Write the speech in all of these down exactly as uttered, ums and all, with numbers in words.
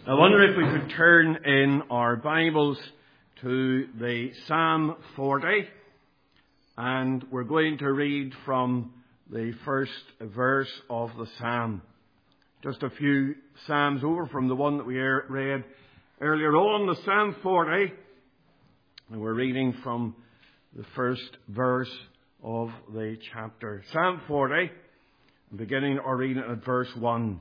I wonder if we could turn in our Bibles to the Psalm forty, and we're going to read from the first verse of the Psalm. Just a few Psalms over from the one that we read earlier on, the Psalm forty, and we're reading from the first verse of the chapter. Psalm forty, beginning our reading at verse one.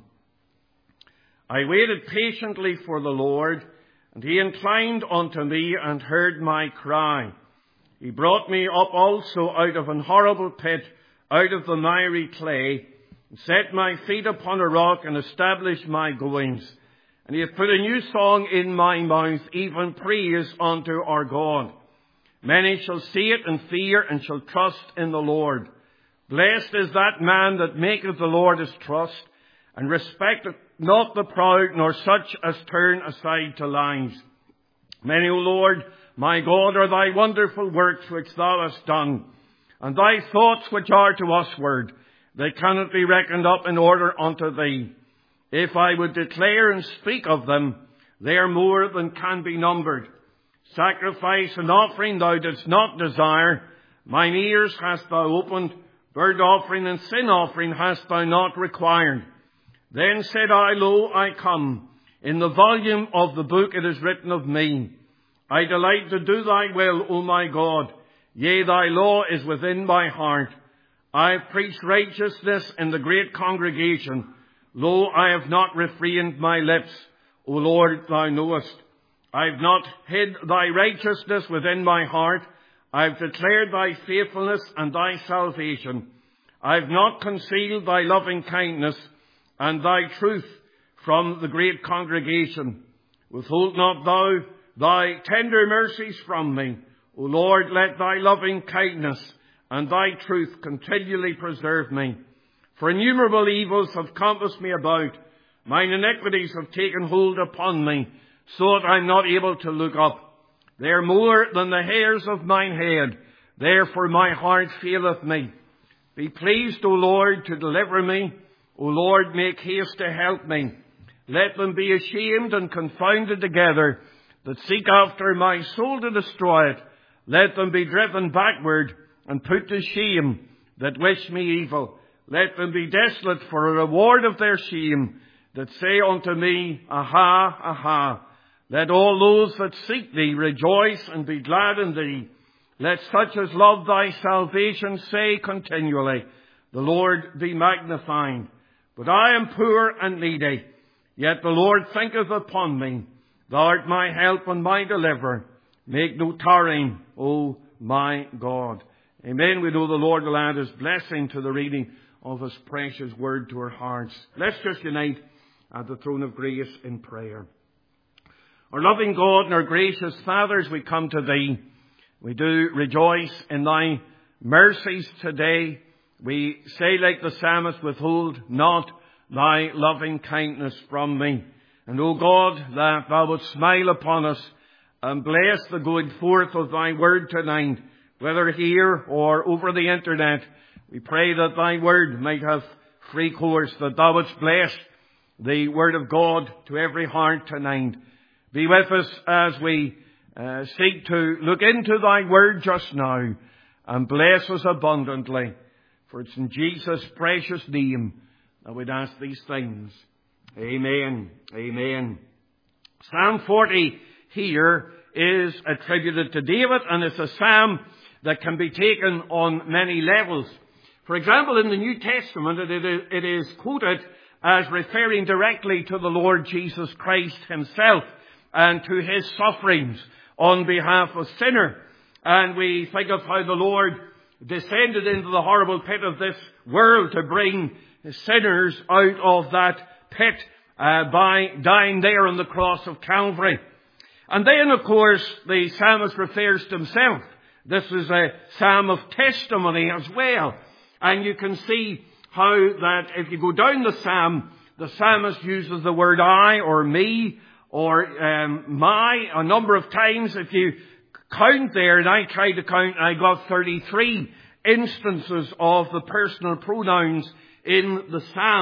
I waited patiently for the Lord, and he inclined unto me and heard my cry. He brought me up also out of an horrible pit, out of the miry clay, and set my feet upon a rock and established my goings. And he hath put a new song in my mouth, even praise unto our God. Many shall see it and fear, and shall trust in the Lord. Blessed is that man that maketh the Lord his trust, and respecteth not the proud, nor such as turn aside to lies. Many, O Lord, my God, are thy wonderful works which thou hast done, and thy thoughts which are to usward. They cannot be reckoned up in order unto thee. If I would declare and speak of them, they are more than can be numbered. Sacrifice and offering thou didst not desire. Mine ears hast thou opened. Burnt offering and sin offering hast thou not required. Then said I, Lo, I come. In the volume of the book it is written of me. I delight to do thy will, O my God. Yea, thy law is within my heart. I have preached righteousness in the great congregation. Lo, I have not refrained my lips. O Lord, thou knowest. I have not hid thy righteousness within my heart. I have declared thy faithfulness and thy salvation. I have not concealed thy loving kindness and thy truth from the great congregation. Withhold not thou thy tender mercies from me. O Lord, let thy loving kindness and thy truth continually preserve me. For innumerable evils have compassed me about. Mine iniquities have taken hold upon me, so that I am not able to look up. They are more than the hairs of mine head. Therefore my heart faileth me. Be pleased, O Lord, to deliver me. O Lord, make haste to help me. Let them be ashamed and confounded together that seek after my soul to destroy it. Let them be driven backward and put to shame that wish me evil. Let them be desolate for a reward of their shame that say unto me, Aha, aha. Let all those that seek thee rejoice and be glad in thee. Let such as love thy salvation say continually, The Lord be magnified. But I am poor and needy, yet the Lord thinketh upon me. Thou art my help and my deliverer. Make no tarrying, O my God. Amen. We know the Lord will add his blessing to the reading of his precious word to our hearts. Let's just unite at the throne of grace in prayer. Our loving God and our gracious Father, as we come to thee, we do rejoice in thy mercies today. We say like the psalmist, withhold not thy loving kindness from me. And, O God, that thou wilt smile upon us and bless the going forth of thy word tonight, whether here or over the internet. We pray that thy word might have free course, that thou wouldst bless the word of God to every heart tonight. Be with us as we uh, seek to look into thy word just now, and bless us abundantly. For it's in Jesus' precious name that we'd ask these things. Amen. Amen. Psalm forty here is attributed to David, and it's a psalm that can be taken on many levels. For example, in the New Testament, it is, it is quoted as referring directly to the Lord Jesus Christ himself and to his sufferings on behalf of sinner. And we think of how the Lord descended into the horrible pit of this world to bring sinners out of that pit uh, by dying there on the cross of Calvary. And then, of course, the psalmist refers to himself. This is a psalm of testimony as well. And you can see how that if you go down the psalm, the psalmist uses the word I or me or um, my a number of times. If you count there, and I tried to count, I got thirty-three instances of the personal pronouns in the psalm.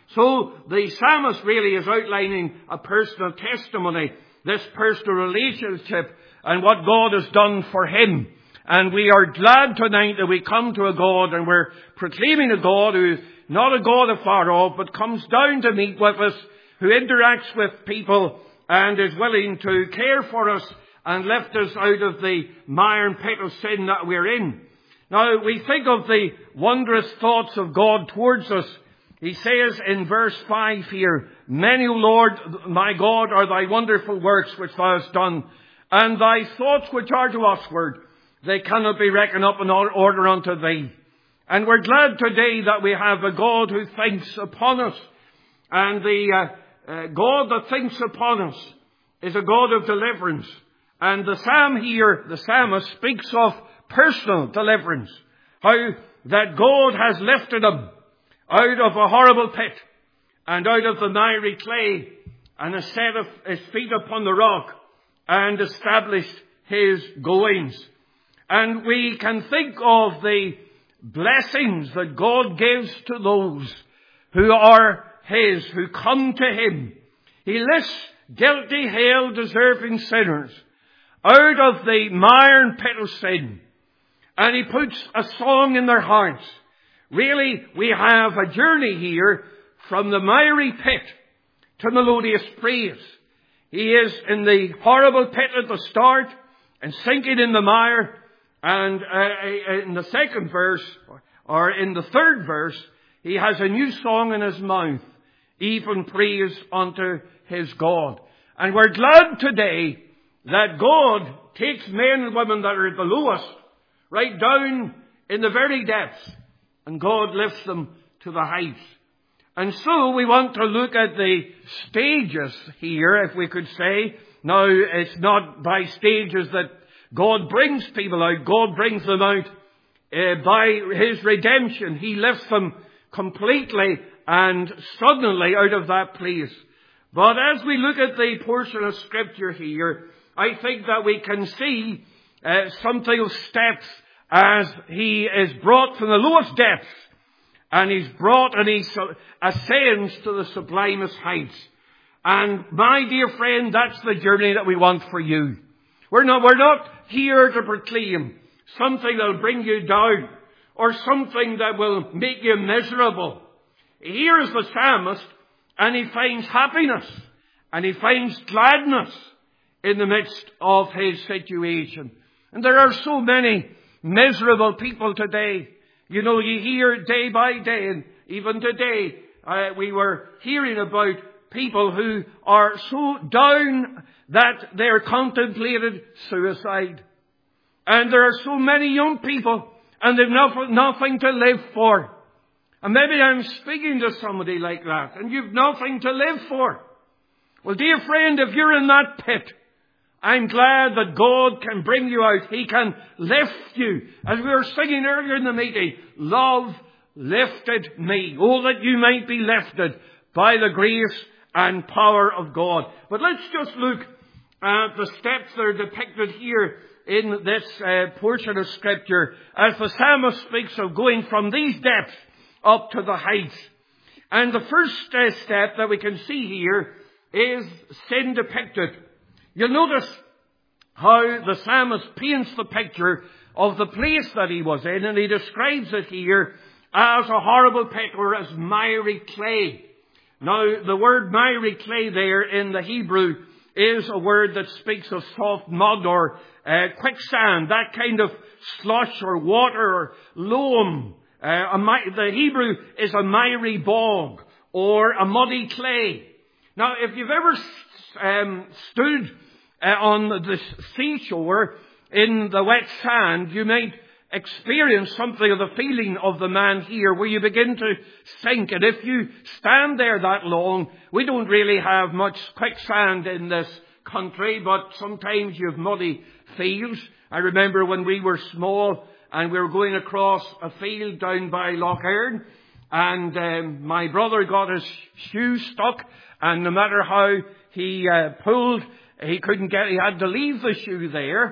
So the psalmist really is outlining a personal testimony, this personal relationship and what God has done for him. And we are glad tonight that we come to a God and we're proclaiming a God who is not a God afar off, but comes down to meet with us, who interacts with people and is willing to care for us and lift us out of the mire and pit of sin that we're in. Now, we think of the wondrous thoughts of God towards us. He says in verse five here, "Many, O Lord, my God, are thy wonderful works which thou hast done, and thy thoughts which are to usward, they cannot be reckoned up in order unto thee." And we're glad today that we have a God who thinks upon us. And the uh, uh, God that thinks upon us is a God of deliverance. And the psalm here, the psalmist, speaks of personal deliverance. How that God has lifted him out of a horrible pit and out of the miry clay and has set his feet upon the rock and established his goings. And we can think of the blessings that God gives to those who are his, who come to him. He lifts guilty, hell-deserving sinners out of the mire and pit of sin, and he puts a song in their hearts. Really, we have a journey here from the miry pit to melodious praise. He is in the horrible pit at the start and sinking in the mire. And uh, in the second verse, or in the third verse, he has a new song in his mouth, even praise unto his God. And we're glad today that God takes men and women that are at the lowest, right down in the very depths, and God lifts them to the heights. And so we want to look at the stages here, if we could say. Now, it's not by stages that God brings people out. God brings them out uh, by his redemption. He lifts them completely and suddenly out of that place. But as we look at the portion of Scripture here, I think that we can see uh, something of steps as he is brought from the lowest depths, and he's brought and he ascends to the sublimest heights. And my dear friend, that's the journey that we want for you. We're not, we're not here to proclaim something that will bring you down or something that will make you miserable. Here is the psalmist, and he finds happiness and he finds gladness in the midst of his situation. And there are so many miserable people today. You know, you hear day by day, and even today uh, we were hearing about people who are so down that they're contemplated suicide. And there are so many young people, and they've nothing, nothing to live for. And maybe I'm speaking to somebody like that, and you've nothing to live for. Well, dear friend, if you're in that pit, I'm glad that God can bring you out. He can lift you. As we were singing earlier in the meeting, love lifted me. Oh, that you might be lifted by the grace and power of God. But let's just look at the steps that are depicted here in this uh, portion of Scripture, as the psalmist speaks of going from these depths up to the heights. And the first uh, step that we can see here is sin depicted. You'll notice how the psalmist paints the picture of the place that he was in, and he describes it here as a horrible pit or as miry clay. Now, the word miry clay there in the Hebrew is a word that speaks of soft mud or uh, quicksand, that kind of slush or water or loam. Uh, a mi- the Hebrew is a miry bog or a muddy clay. Now, if you've ever um, stood uh, on the seashore in the wet sand, you might experience something of the feeling of the man here, where you begin to sink. And if you stand there that long, we don't really have much quicksand in this country, but sometimes you have muddy fields. I remember when we were small and we were going across a field down by Lough Erne, and um, my brother got his shoe stuck, and no matter how he uh, pulled, he couldn't get, he had to leave the shoe there.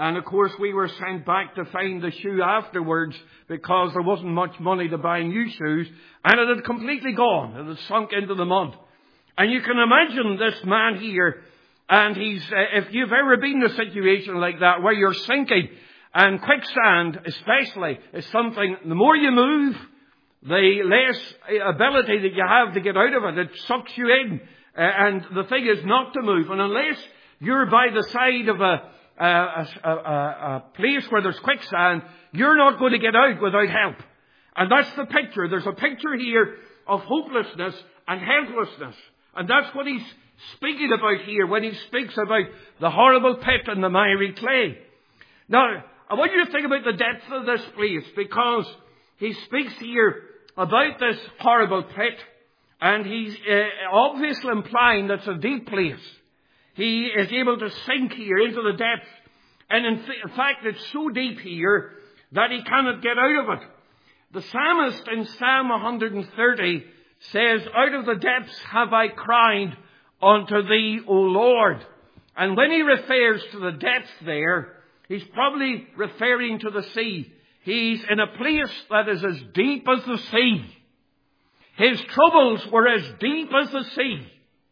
And of course we were sent back to find the shoe afterwards because there wasn't much money to buy new shoes. And it had completely gone. It had sunk into the mud. And you can imagine this man here. And he's, uh, if you've ever been in a situation like that where you're sinking, and quicksand especially is something, the more you move, the less ability that you have to get out of it. It sucks you in. Uh, and the thing is not to move. And unless you're by the side of a, a, a, a, a place where there's quicksand, you're not going to get out without help. And that's the picture. There's a picture here of hopelessness and helplessness. And that's what he's speaking about here when he speaks about the horrible pit and the miry clay. Now, I want you to think about the depth of this place, because he speaks here about this horrible pit, and he's uh, obviously implying that it's a deep place. He is able to sink here into the depths, and in, th- in fact it's so deep here that he cannot get out of it. The psalmist in Psalm one thirty says, "Out of the depths have I cried unto thee, O Lord." And when he refers to the depths there, he's probably referring to the sea. He's in a place that is as deep as the sea. His troubles were as deep as the sea.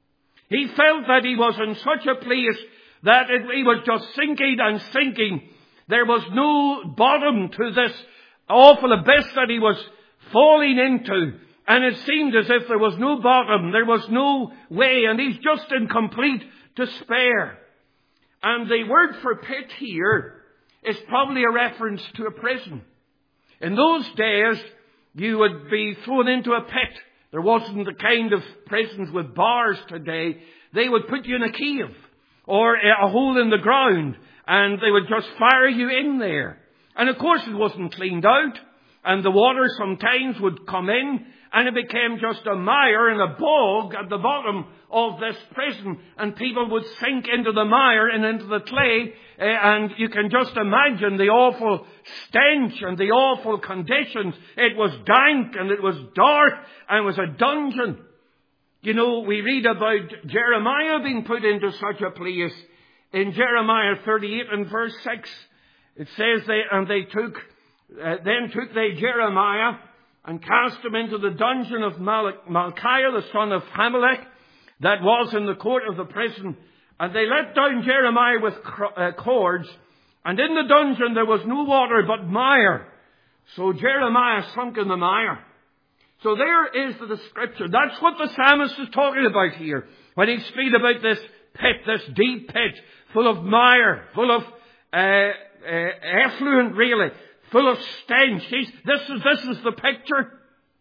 He felt that he was in such a place that it, he was just sinking and sinking. There was no bottom to this awful abyss that he was falling into. And it seemed as if there was no bottom, there was no way, and he's just in complete despair. And the word for pit here is probably a reference to a prison. In those days, you would be thrown into a pit. There wasn't the kind of prisons with bars today. They would put you in a cave or a hole in the ground, and they would just fire you in there. And of course it wasn't cleaned out, and the water sometimes would come in, and it became just a mire and a bog at the bottom of this prison. And people would sink into the mire and into the clay. Uh, and you can just imagine the awful stench and the awful conditions. It was dank and it was dark and it was a dungeon. You know, we read about Jeremiah being put into such a place. In Jeremiah thirty-eight and verse six, it says, they, and they took, uh, then took they Jeremiah and cast him into the dungeon of Mal- Malchiah, the son of Hamelech, that was in the court of the prison. And they let down Jeremiah with uh, cords, and in the dungeon there was no water but mire. So Jeremiah sunk in the mire. So there is the description. That's what the psalmist is talking about here, when he speaks about this pit, this deep pit, full of mire, full of uh, uh, effluent, really, full of stench. He's, this is this is the picture.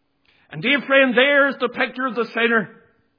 And dear friend, there's the picture of the sinner.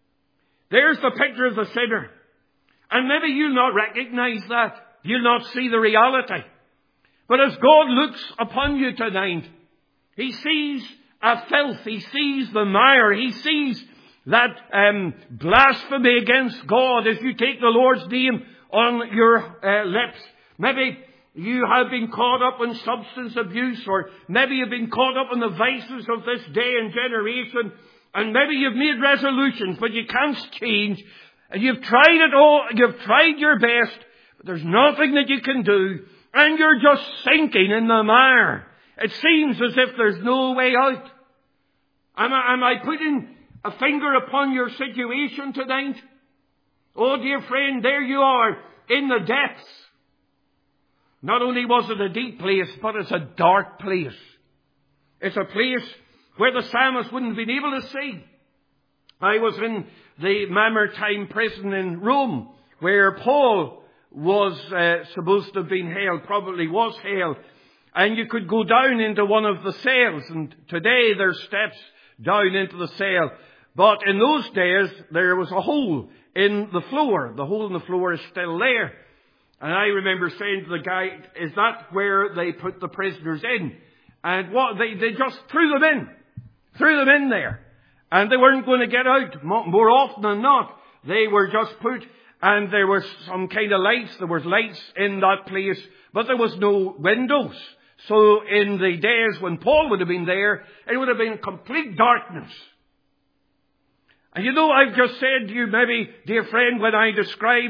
There's the picture of the sinner. And maybe you'll not recognize that. You'll not see the reality. But as God looks upon you tonight, He sees a filth. He sees the mire. He sees that um, blasphemy against God as you take the Lord's name on your uh, lips. Maybe you have been caught up in substance abuse, or maybe you've been caught up in the vices of this day and generation, and maybe you've made resolutions, but you can't change. And you've tried it all, you've tried your best, but there's nothing that you can do, and you're just sinking in the mire. It seems as if there's no way out. Am I, am I putting a finger upon your situation tonight? Oh, dear friend, there you are in the depths. Not only was it a deep place, but it's a dark place. It's a place where the psalmist wouldn't have been able to see. I was in the Mamertine prison in Rome, where Paul was uh, supposed to have been held, probably was held. And you could go down into one of the cells, and today there's steps down into the cell. But in those days, there was a hole in the floor. The hole in the floor is still there. And I remember saying to the guy, is that where they put the prisoners in? And what they, they just threw them in. Threw them in there. And they weren't going to get out. More often than not, they were just put, and there was some kind of lights. There was lights in that place, but there was no windows. So in the days when Paul would have been there, it would have been complete darkness. And you know, I've just said to you, maybe, dear friend, when I describe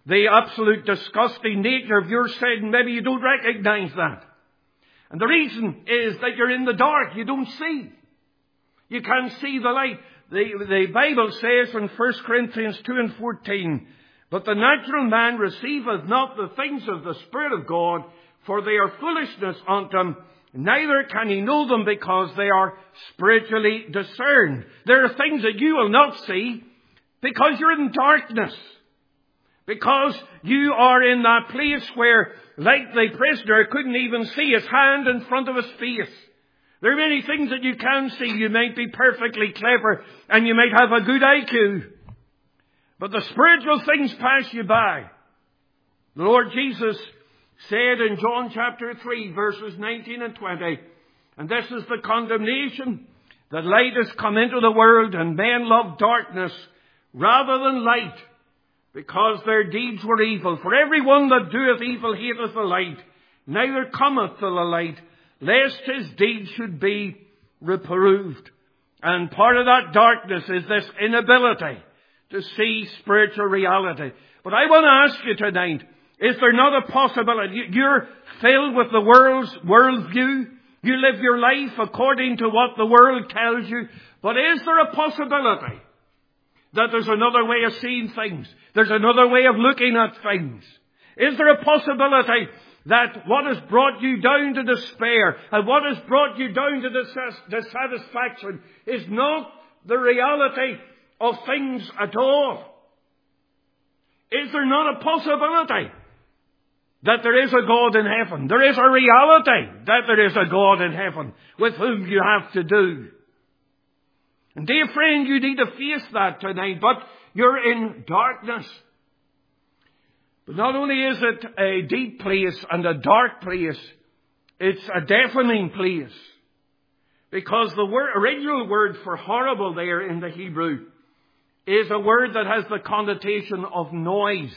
the absolute disgusting nature of your sin, maybe you don't recognize that. And the reason is that you're in the dark. You don't see. You can't see the light. The, the Bible says in First Corinthians two and fourteen, but the natural man receiveth not the things of the Spirit of God, for they are foolishness unto him, neither can he know them because they are spiritually discerned. There are things that you will not see because you're in darkness. Because you are in that place where, like the prisoner, couldn't even see his hand in front of his face. There are many things that you can see. You might be perfectly clever and you might have a good I Q. But the spiritual things pass you by. The Lord Jesus said in John chapter three, verses nineteen and twenty, and this is the condemnation, that light has come into the world, and men love darkness rather than light, because their deeds were evil. For every one that doeth evil hateth the light, neither cometh to the light, lest his deeds should be reproved. And part of that darkness is this inability to see spiritual reality. But I want to ask you tonight, is there not a possibility? You're filled with the world's worldview. You live your life according to what the world tells you. But is there a possibility that there's another way of seeing things? There's another way of looking at things. Is there a possibility that what has brought you down to despair and what has brought you down to dissatisfaction is not the reality of things at all? Is there not a possibility that there is a God in heaven? There is a reality that there is a God in heaven with whom you have to do. And dear friend, you need to face that tonight, but you're in darkness. But not only is it a deep place and a dark place, it's a deafening place. Because the word, original word for horrible there in the Hebrew is a word that has the connotation of noise.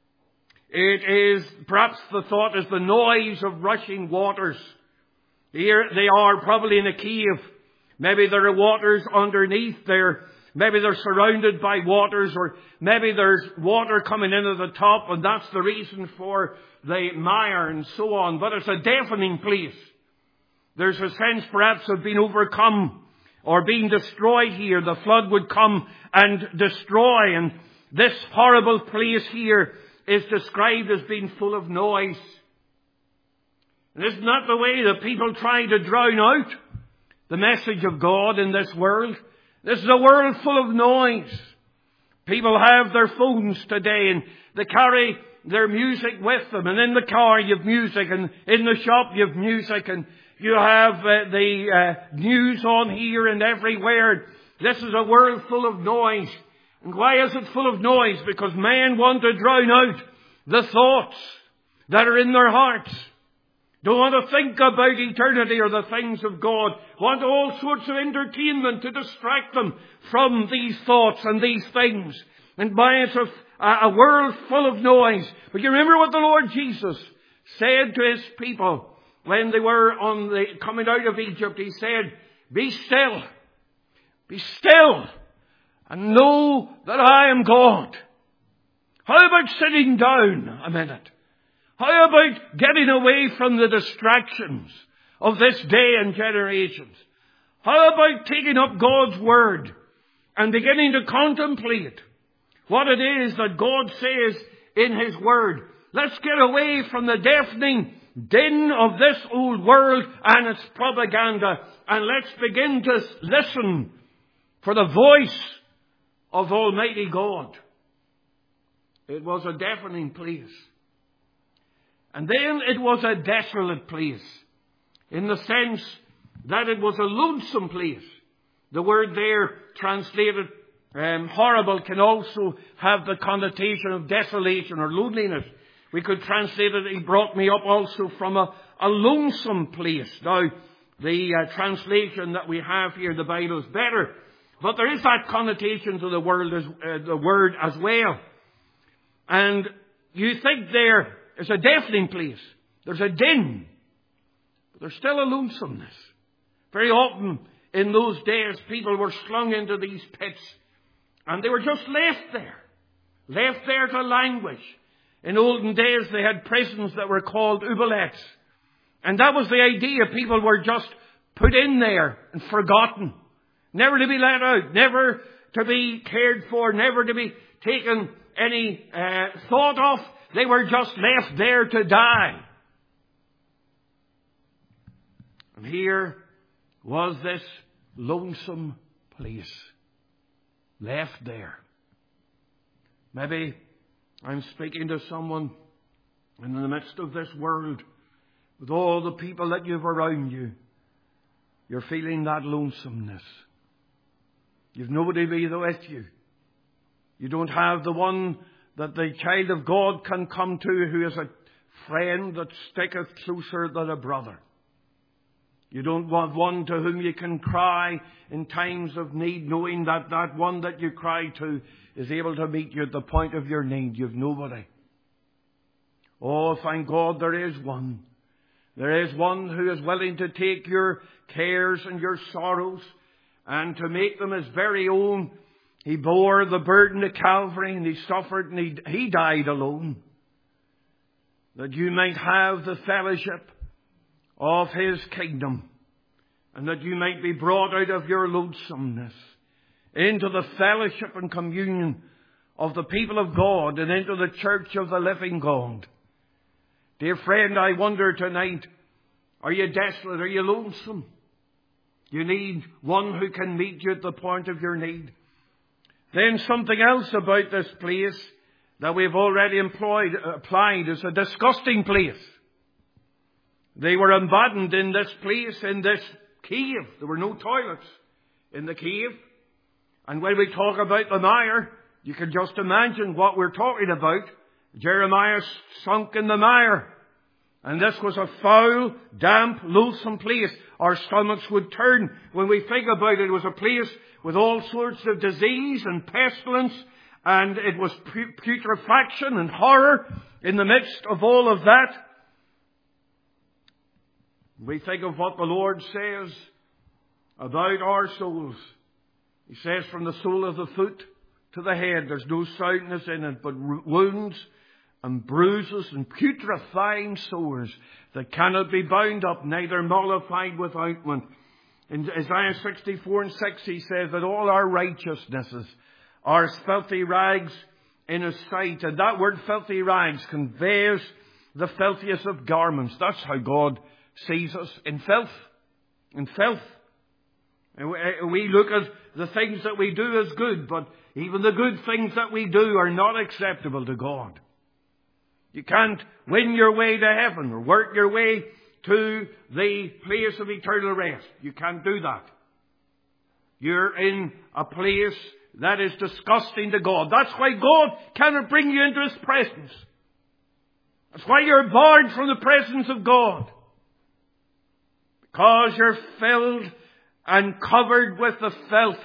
It is, perhaps the thought is the noise of rushing waters. Here they are probably in a cave. Maybe there are waters underneath there. Maybe they're surrounded by waters, or maybe there's water coming in at the top, and that's the reason for the mire and so on. But it's a deafening place. There's a sense perhaps of being overcome or being destroyed here. The flood would come and destroy, and this horrible place here is described as being full of noise. And isn't that the way that people try to drown out the message of God in this world? This is a world full of noise. People have their phones today and they carry their music with them. And in the car you have music, and in the shop you have music, and you have uh, the uh, news on here and everywhere. This is a world full of noise. And why is it full of noise? Because men want to drown out the thoughts that are in their hearts. Don't want to think about eternity or the things of God. Want all sorts of entertainment to distract them from these thoughts and these things. And by it's a, a world full of noise. But you remember what the Lord Jesus said to His people when they were on the coming out of Egypt. He said, "Be still, be still, and know that I am God." How about sitting down a minute? How about getting away from the distractions of this day and generations? How about taking up God's Word and beginning to contemplate what it is that God says in His Word? Let's get away from the deafening din of this old world and its propaganda, and let's begin to listen for the voice of Almighty God. It was a deafening place. And then it was a desolate place, in the sense that it was a lonesome place. The word there translated um, horrible can also have the connotation of desolation or loneliness. We could translate it, He brought me up also from a, a lonesome place. Now, the uh, translation that we have here, the Bible, is better. But there is that connotation to the word as, uh, the word as well. And you think there is a deafening place. There's a din. But there's still a lonesomeness. Very often in those days, people were slung into these pits. And they were just left there. Left there to languish. In olden days they had prisons that were called oubliettes. And that was the idea. People were just put in there and forgotten. Never to be let out. Never to be cared for. Never to be taken any uh, thought of. They were just left there to die. And here was this lonesome place. Left there. Maybe I'm speaking to someone in the midst of this world, with all the people that you've around you. You're feeling that lonesomeness. You've nobody to be with you. You don't have the one that the child of God can come to, who is a friend that sticketh closer than a brother. You don't want one to whom you can cry in times of need, knowing that that one that you cry to is able to meet you at the point of your need. You've nobody. Oh, thank God there is one. There is one who is willing to take your cares and your sorrows and to make them his very own. He bore the burden of Calvary, and he suffered, and he, he died alone, that you might have the fellowship of his kingdom, and that you might be brought out of your lonesomeness into the fellowship and communion of the people of God and into the church of the living God. Dear friend, I wonder tonight, are you desolate? Are you lonesome? You need one who can meet you at the point of your need. Then something else about this place that we've already employed, applied is a disgusting place. They were abandoned in this place, in this cave. There were no toilets in the cave. And when we talk about the mire, you can just imagine what we're talking about. Jeremiah sunk in the mire. And this was a foul, damp, loathsome place. Our stomachs would turn when we think about it. It was a place with all sorts of disease and pestilence. And it was putrefaction and horror in the midst of all of that. We think of what the Lord says about our souls. He says from the sole of the foot to the head, there's no soundness in it, but wounds and bruises and putrefying sores that cannot be bound up, neither mollified with ointment. In Isaiah sixty-four and six, he says that all our righteousnesses are as filthy rags in his sight. And that word filthy rags conveys the filthiest of garments. That's how God sees us, in filth. In filth. And we look at the things that we do as good, but even the good things that we do are not acceptable to God. You can't win your way to heaven or work your way to the place of eternal rest. You can't do that. You're in a place that is disgusting to God. That's why God cannot bring you into his presence. That's why you're barred from the presence of God. Because you're filled and covered with the filth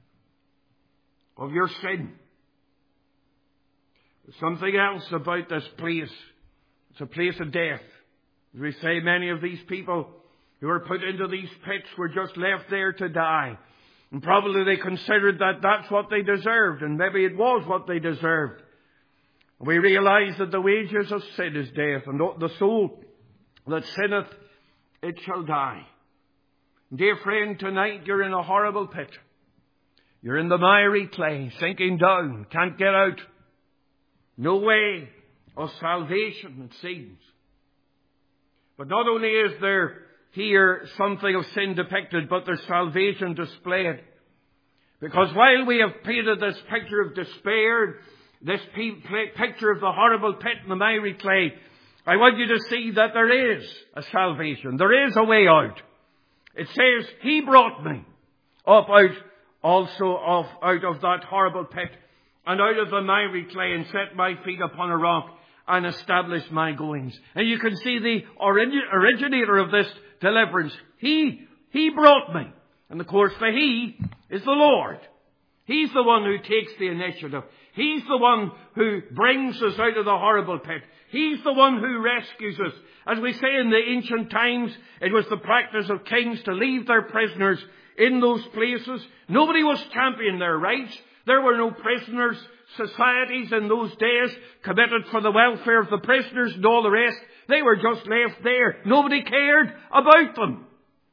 of your sin. There's something else about this place. It's a place of death. As we say, many of these people who were put into these pits were just left there to die. And probably they considered that that's what they deserved. And maybe it was what they deserved. We realize that the wages of sin is death. And the soul that sinneth, it shall die. Dear friend, tonight you're in a horrible pit. You're in the miry clay, sinking down, can't get out. No way of salvation, it seems. But not only is there here something of sin depicted, but there's salvation displayed. Because while we have painted this picture of despair, this picture of the horrible pit in the miry clay, I want you to see that there is a salvation. There is a way out. It says, he brought me up out also of, out of that horrible pit and out of the miry clay and set my feet upon a rock and established my goings. And you can see the origi- originator of this deliverance. He, he brought me. And of course the he is the Lord. He's the one who takes the initiative. He's the one who brings us out of the horrible pit. He's the one who rescues us. As we say in the ancient times, it was the practice of kings to leave their prisoners in those places. Nobody was championing their rights. There were no prisoners' societies in those days committed for the welfare of the prisoners and all the rest. They were just left there. Nobody cared about them.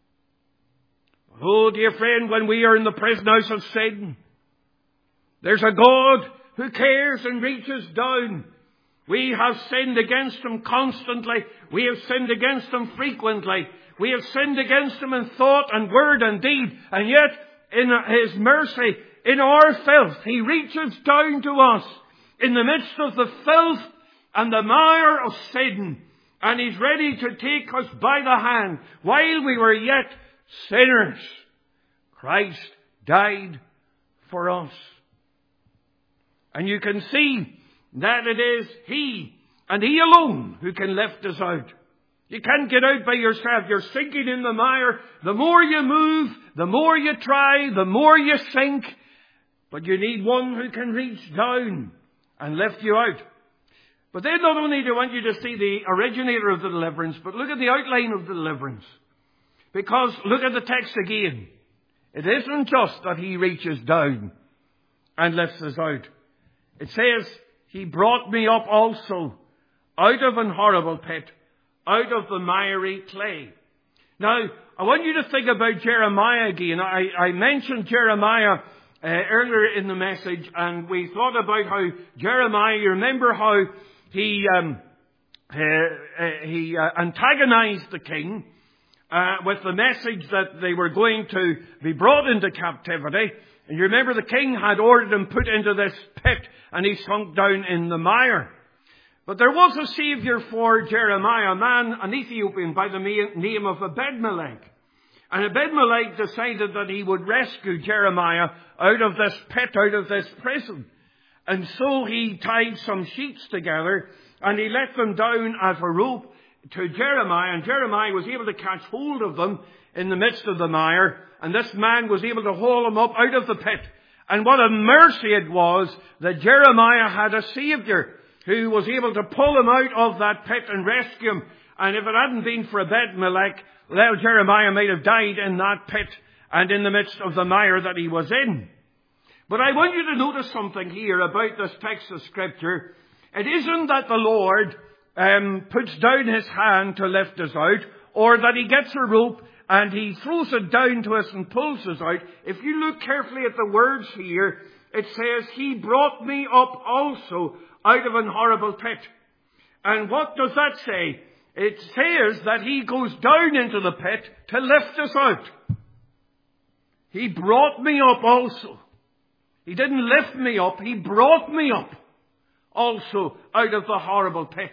Oh, dear friend, when we are in the prison house of sin, there's a God who cares and reaches down. We have sinned against Him constantly. We have sinned against Him frequently. We have sinned against Him in thought and word and deed. And yet, in His mercy, in our filth, He reaches down to us in the midst of the filth and the mire of sin. And He's ready to take us by the hand while we were yet sinners. Christ died for us. And you can see that it is He and He alone who can lift us out. You can't get out by yourself. You're sinking in the mire. The more you move, the more you try, the more you sink. But you need one who can reach down and lift you out. But then not only do I want you to see the originator of the deliverance, but look at the outline of the deliverance. Because look at the text again. It isn't just that He reaches down and lifts us out. It says, He brought me up also out of an horrible pit, out of the miry clay. Now, I want you to think about Jeremiah again. I, I mentioned Jeremiah uh, earlier in the message, and we thought about how Jeremiah, you remember how he, um, uh, uh, he uh, antagonized the king uh, with the message that they were going to be brought into captivity. And you remember the king had ordered him put into this pit, and he sunk down in the mire. But there was a Saviour for Jeremiah, a man, an Ethiopian by the name of Ebed-Melech. And Ebed-Melech decided that he would rescue Jeremiah out of this pit, out of this prison. And so he tied some sheets together, and he let them down as a rope to Jeremiah. And Jeremiah was able to catch hold of them in the midst of the mire. And this man was able to haul him up out of the pit. And what a mercy it was that Jeremiah had a Saviour who was able to pull him out of that pit and rescue him. And if it hadn't been for Ebed-Melech, well, Jeremiah might have died in that pit and in the midst of the mire that he was in. But I want you to notice something here about this text of Scripture. It isn't that the Lord um, puts down His hand to lift us out, or that He gets a rope and He throws it down to us and pulls us out. If you look carefully at the words here, it says, He brought me up also out of an horrible pit. And what does that say? It says that He goes down into the pit to lift us out. He brought me up also. He didn't lift me up. He brought me up also out of the horrible pit.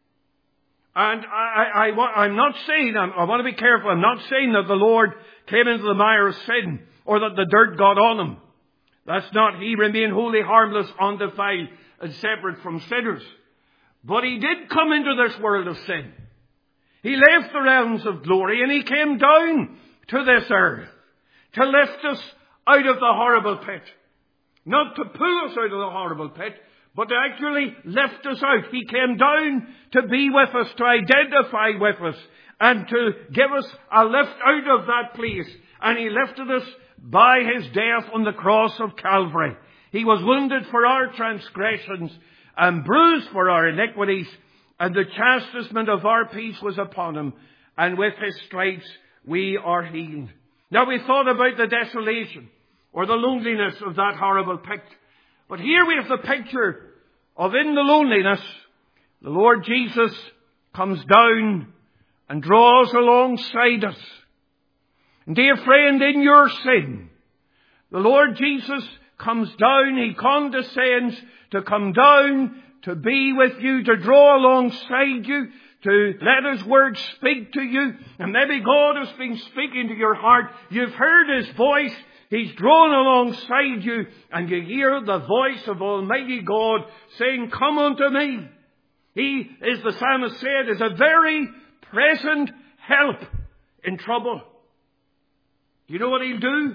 And I, I, I, I'm not saying, I'm, I want to be careful, I'm not saying that the Lord came into the mire of sin or that the dirt got on Him. That's not, He remained wholly harmless, undefiled and separate from sinners. But He did come into this world of sin. He left the realms of glory and He came down to this earth to lift us out of the horrible pit. Not to pull us out of the horrible pit, but to actually lift us out. He came down to be with us, to identify with us, and to give us a lift out of that place. And He lifted us by His death on the cross of Calvary. He was wounded for our transgressions and bruised for our iniquities, and the chastisement of our peace was upon Him, and with His stripes we are healed. Now we thought about the desolation or the loneliness of that horrible pit. But here we have the picture of, in the loneliness, the Lord Jesus comes down and draws alongside us. And dear friend, in your sin, the Lord Jesus comes down, He condescends to come down, to be with you, to draw alongside you, to let His word speak to you. And maybe God has been speaking to your heart. You've heard His voice. He's drawn alongside you, and you hear the voice of Almighty God saying, come unto me. He, as the psalmist said, is a very present help in trouble. Do you know what He'll do?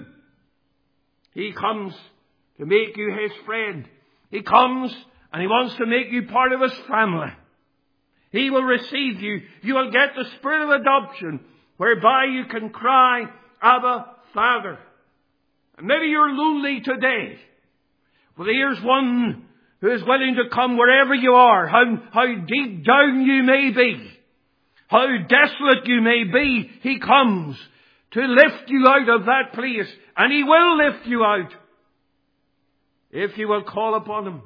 He comes to make you His friend. He comes and He wants to make you part of His family. He will receive you. You will get the spirit of adoption, whereby you can cry, Abba, Father. And maybe you're lonely today. Well, here's one who is willing to come wherever you are, how, how deep down you may be, how desolate you may be. He comes to lift you out of that place, and He will lift you out if you will call upon Him.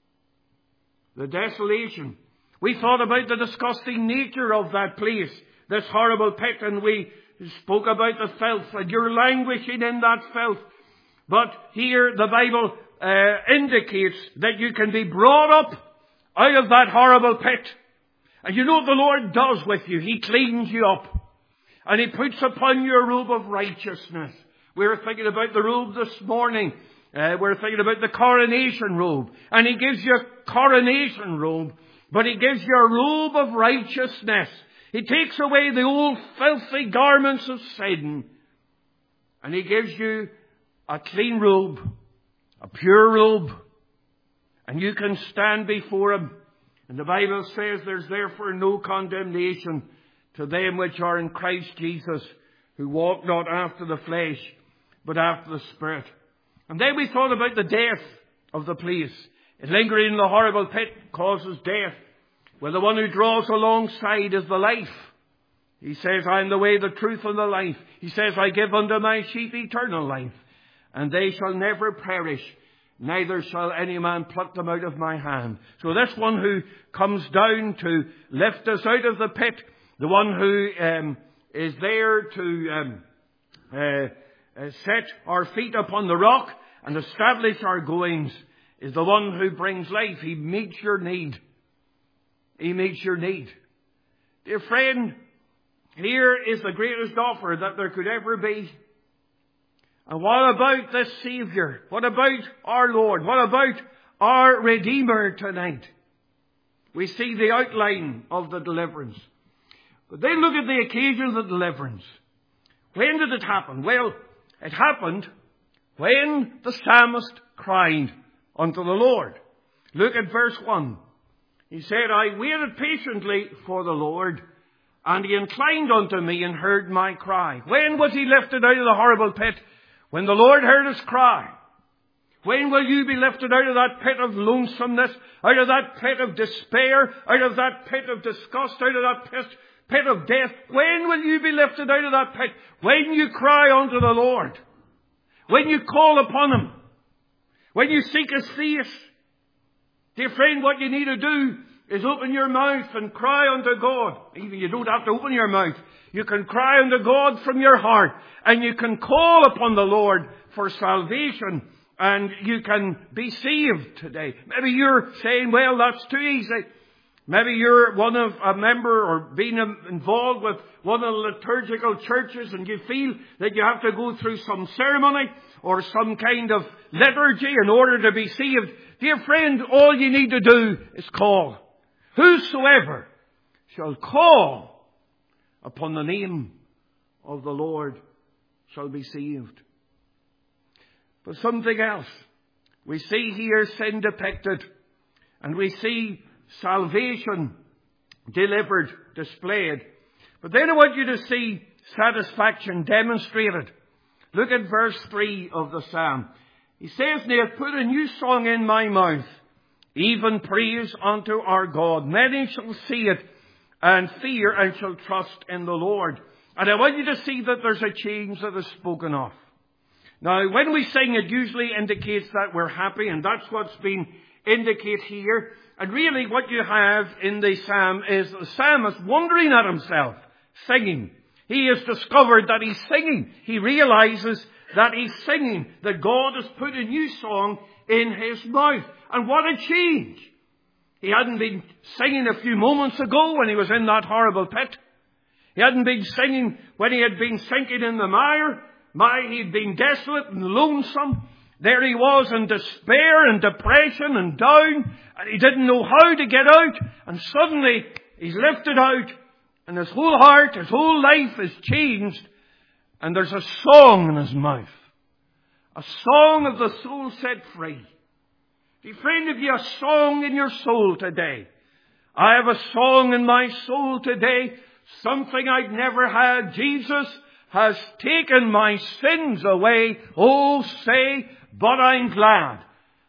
The desolation. We thought about the disgusting nature of that place, this horrible pit, and we spoke about the filth, and you're languishing in that filth. But here the Bible uh, indicates that you can be brought up out of that horrible pit. And you know what the Lord does with you? He cleans you up. And He puts upon you a robe of righteousness. We were thinking about the robe this morning. Uh, we're thinking about the coronation robe. And He gives you a coronation robe. But He gives you a robe of righteousness. He takes away the old filthy garments of sin. And He gives you a clean robe. A pure robe. And you can stand before Him. And the Bible says there's therefore no condemnation to them which are in Christ Jesus, who walk not after the flesh, but after the Spirit. And then we thought about the death of the place. Lingering in the horrible pit causes death. Well, the one who draws alongside is the life. He says, I am the way, the truth, and the life. He says, I give unto my sheep eternal life, and they shall never perish, neither shall any man pluck them out of my hand. So this one who comes down to lift us out of the pit, the one who um, is there to um, uh, uh, set our feet upon the rock and establish our goings, is the one who brings life. He meets your need. He meets your need. Dear friend, here is the greatest offer that there could ever be. And what about this Saviour? What about our Lord? What about our Redeemer tonight? We see the outline of the deliverance. But then look at the occasion of the deliverance. When did it happen? Well, it happened when the psalmist cried unto the Lord. Look at verse one. He said, I waited patiently for the Lord, and He inclined unto me and heard my cry. When was he lifted out of the horrible pit? When the Lord heard his cry. When will you be lifted out of that pit of lonesomeness, out of that pit of despair, out of that pit of disgust, out of that pit, pit of death? When will you be lifted out of that pit? When you cry unto the Lord. When you call upon Him. When you seek His face. Dear friend, what you need to do is open your mouth and cry unto God. Even you don't have to open your mouth. You can cry unto God from your heart. And you can call upon the Lord for salvation. And you can be saved today. Maybe you're saying, well, that's too easy. Maybe you're one of a member or being involved with one of the liturgical churches and you feel that you have to go through some ceremony or some kind of liturgy in order to be saved. Dear friend, all you need to do is call. Whosoever shall call upon the name of the Lord shall be saved. But something else. We see here sin depicted. And we see salvation delivered, displayed. But then I want you to see satisfaction demonstrated. Look at verse three of the psalm. He says, "They have put a new song in my mouth, even praise unto our God. Many shall see it and fear and shall trust in the Lord." And I want you to see that there's a change that is spoken of. Now, when we sing, it usually indicates that we're happy, and that's what's been indicated here. And really what you have in the psalm is the psalmist wondering at himself, singing. He has discovered that he's singing. He realizes that he's singing, that God has put a new song in his mouth. And what a change! He hadn't been singing a few moments ago when he was in that horrible pit. He hadn't been singing when he had been sinking in the mire. My, he'd been desolate and lonesome. There he was in despair and depression and down. And he didn't know how to get out. And suddenly he's lifted out. And his whole heart, his whole life is changed. And there's a song in his mouth. A song of the soul set free. Dear friend, have you a song in your soul today? I have a song in my soul today. Something I'd never had. Jesus has taken my sins away. Oh, say, but I'm glad.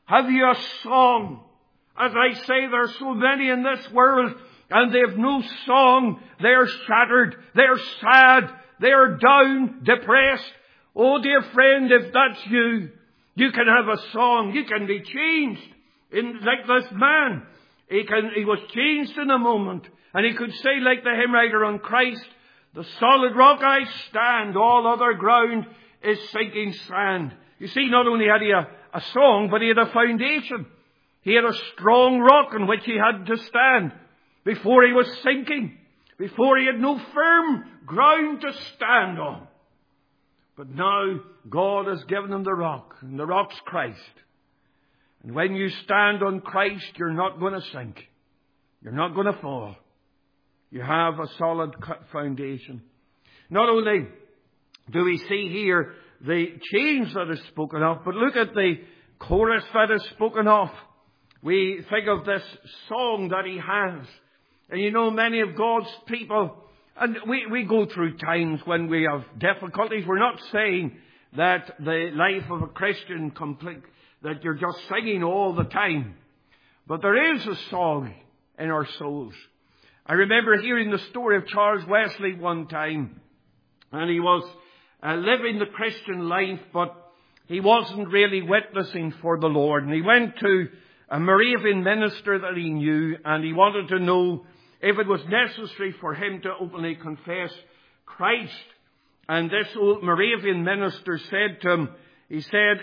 Have you a song? As I say, there are so many in this world, and they have no song. They are shattered. They are sad. They are down, depressed. Oh, dear friend, if that's you, you can have a song. You can be changed. In, like this man, he, can, he was changed in a moment. And he could say, like the hymn writer, on Christ, the solid rock I stand, all other ground is sinking sand. You see, not only had he a, a song, but he had a foundation. He had a strong rock on which he had to stand before he was sinking, before he had no firm ground to stand on. But now God has given him the rock, and the rock's Christ. And when you stand on Christ, you're not going to sink. You're not going to fall. You have a solid foundation. Not only do we see here the change that is spoken of, but look at the chorus that is spoken of. We think of this song that he has. And you know, many of God's people, and we, we go through times when we have difficulties. We're not saying that the life of a Christian complete, that you're just singing all the time. But there is a song in our souls. I remember hearing the story of Charles Wesley one time. And he was uh, living the Christian life, but he wasn't really witnessing for the Lord. And he went to a Moravian minister that he knew, and he wanted to know if it was necessary for him to openly confess Christ. And this old Moravian minister said to him, he said,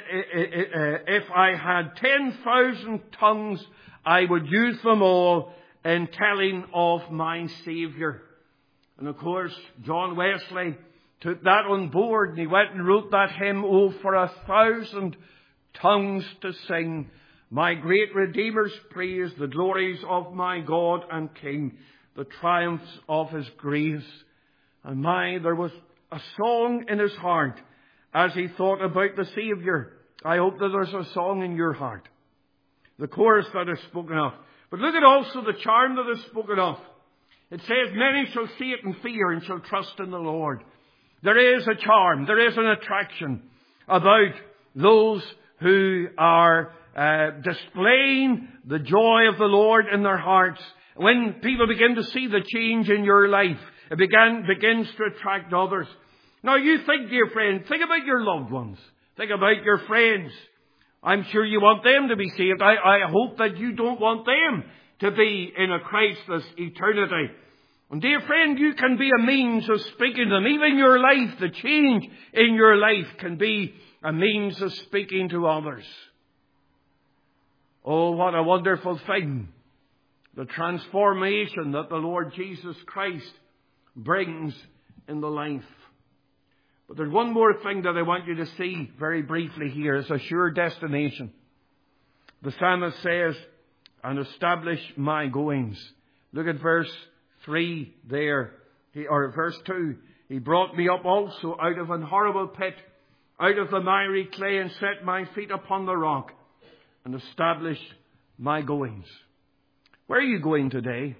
if I had ten thousand tongues, I would use them all in telling of my Saviour. And of course, John Wesley took that on board, and he went and wrote that hymn, Oh, for a thousand tongues to sing my great Redeemer's praise, the glories of my God and King, the triumphs of his grace. And my, there was a song in his heart as he thought about the Saviour. I hope that there's a song in your heart. The chorus that is spoken of. But look at also the charm that is spoken of. It says, many shall see it and fear and shall trust in the Lord. There is a charm, there is an attraction about those who are uh, displaying the joy of the Lord in their hearts. When people begin to see the change in your life, it began, begins to attract others. Now you think, dear friend, think about your loved ones. Think about your friends. I'm sure you want them to be saved. I, I hope that you don't want them to be in a Christless eternity. And dear friend, you can be a means of speaking to them. Even your life, the change in your life can be a means of speaking to others. Oh, what a wonderful thing. The transformation that the Lord Jesus Christ brings in the life. But there's one more thing that I want you to see very briefly here. It's a sure destination. The psalmist says, and establish my goings. Look at verse three there, he, or verse two. He brought me up also out of an horrible pit, out of the miry clay, and set my feet upon the rock, and established my goings. Where are you going today?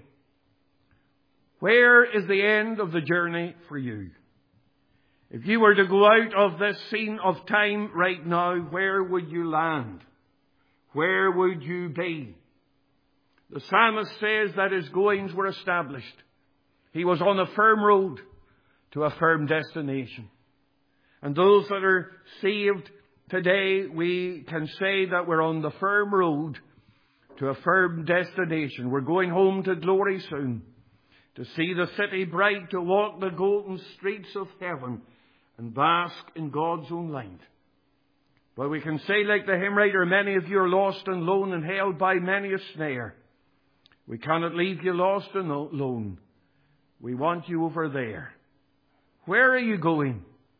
Where is the end of the journey for you? If you were to go out of this scene of time right now, where would you land? Where would you be? The psalmist says that his goings were established. He was on a firm road to a firm destination. And those that are saved today, we can say that we're on the firm road to a firm destination. We're going home to glory soon, to see the city bright, to walk the golden streets of heaven and bask in God's own light. But we can say, like the hymn writer, many of you are lost and lone and held by many a snare. We cannot leave you lost and alone. We want you over there. Where are you going?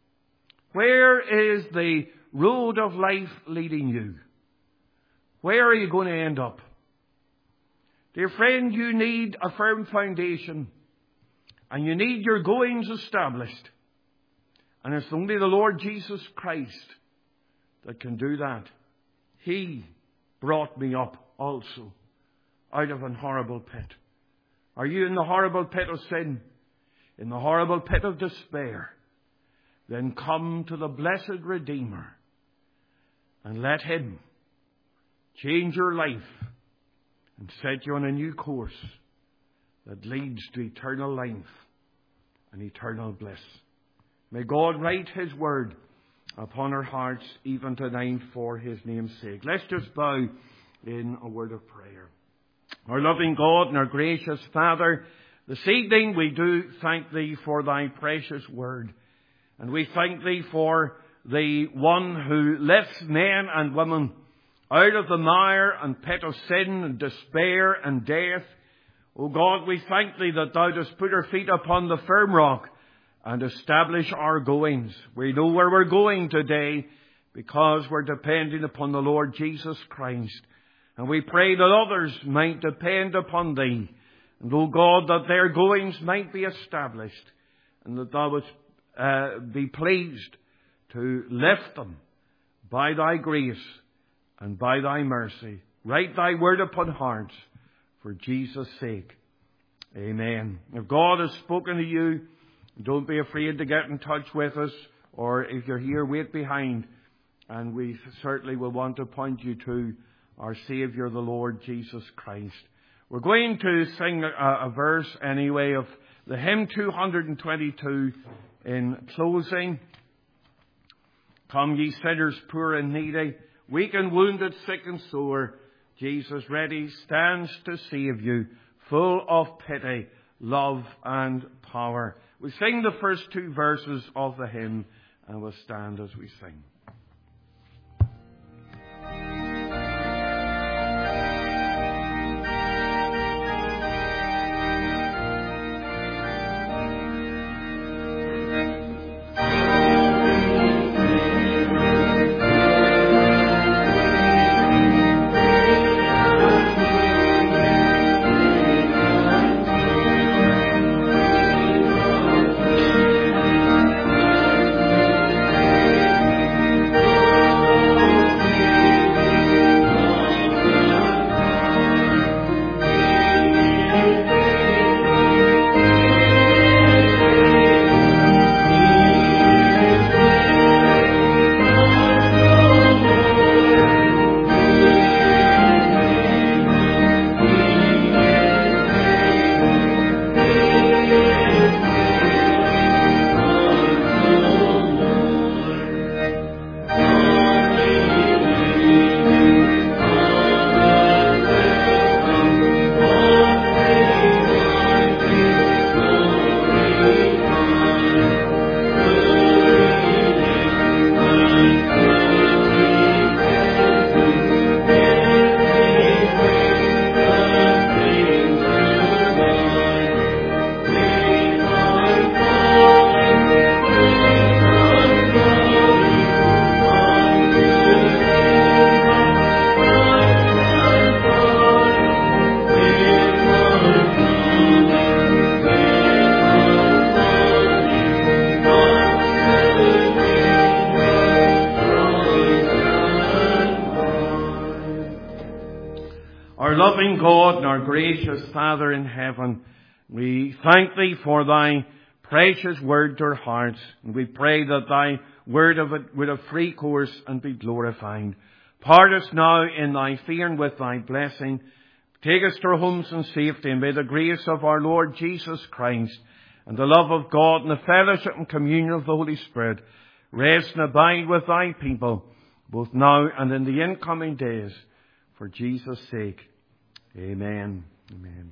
Where is the road of life leading you? Where are you going to end up? Dear friend, you need a firm foundation, and you need your goings established. And it's only the Lord Jesus Christ that can do that. He brought me up also out of an horrible pit. Are you in the horrible pit of sin? In the horrible pit of despair? Then come to the blessed Redeemer and let Him change your life and set you on a new course that leads to eternal life and eternal bliss. May God write His word upon our hearts even tonight for His name's sake. Let's just bow in a word of prayer. Our loving God and our gracious Father, this evening we do thank Thee for Thy precious word. And we thank Thee for the one who lifts men and women out of the mire and pit of sin and despair and death. O God, we thank Thee that Thou dost put our feet upon the firm rock and establish our goings. We know where we're going today because we're depending upon the Lord Jesus Christ. And we pray that others might depend upon Thee. And, O God, that their goings might be established and that Thou wouldst uh, be pleased to lift them by Thy grace and by Thy mercy. Write Thy word upon hearts for Jesus' sake. Amen. If God has spoken to you, don't be afraid to get in touch with us, or if you're here, wait behind, and we certainly will want to point you to our Saviour, the Lord Jesus Christ. We're going to sing a, a verse anyway of the hymn two hundred twenty-two in closing. Come ye sinners poor and needy, weak and wounded, sick and sore, Jesus ready stands to save you, full of pity, love and power. We sing the first two verses of the hymn and we'll stand as we sing. Loving God and our gracious Father in heaven, we thank Thee for Thy precious word to our hearts, and we pray that Thy word of it would have free course and be glorified. Part us now in Thy fear and with Thy blessing. Take us to our homes in safety, and may the grace of our Lord Jesus Christ and the love of God and the fellowship and communion of the Holy Spirit rest and abide with Thy people, both now and in the incoming days, for Jesus' sake. Amen. Amen.